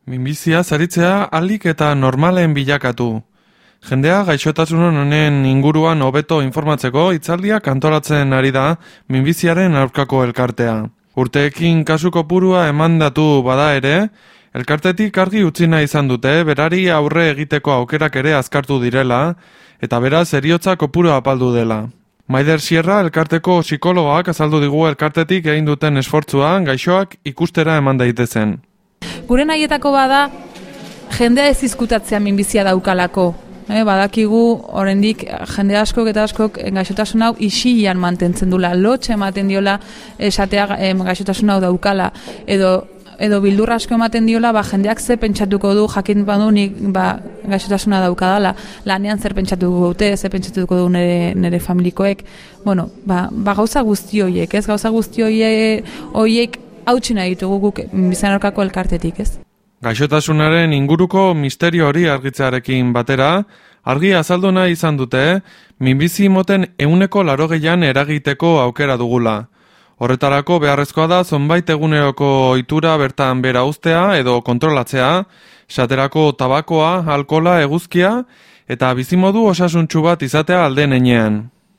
Minbizia zaritzea ahalik eta normalen bilakatu. Jendea gaixotasun honen inguruan hobeto informatzeko hitzaldiak antolatzen ari da minbiziaren aurkako elkartea. Urteekin kasu kopurua emandatu bada ere, elkartetik argi utzi nahi izan dute berari aurre egiteko aukerak ere azkartu direla eta beraz heriotza kopurua apaldu dela. Maider Sierra elkarteko psikologoak azaldu digu elkartetik egin duten esfortzua gaixoak ikustera eman daitezen. Gure nahietako bada jendea ez izkutatzea minbizia daukalako. Badakigu oraindik jende askok eta askok gaixotasun hau isilan mantentzen dula, lotxe ematen diola esatea gaixotasun hau daukala edo bildur asko ematen diola, jendeak ze pentsatuko du, jakin badu nik gaixotasuna daukadala, lanean zer pentsatuko dute, ze pentsatuko du nire familikoek. Bueno, gauza guzti horiek, ez? Gauza guzti horiek hautsi nahi ditugu guk minbiziaren aurkako elkartetik, ez? Gaixotasunaren inguruko misterio hori argitzearekin batera, argi azaldu nahi izan dute, minbizi moten 80% eragiteko aukera dugula. Horretarako beharrezkoa da zonbait eguneroko ohitura bertan bera uztea edo kontrolatzea, esaterako tabakoa, alkohola, eguzkia eta bizimodu osasuntsu bat izatea alden heinean.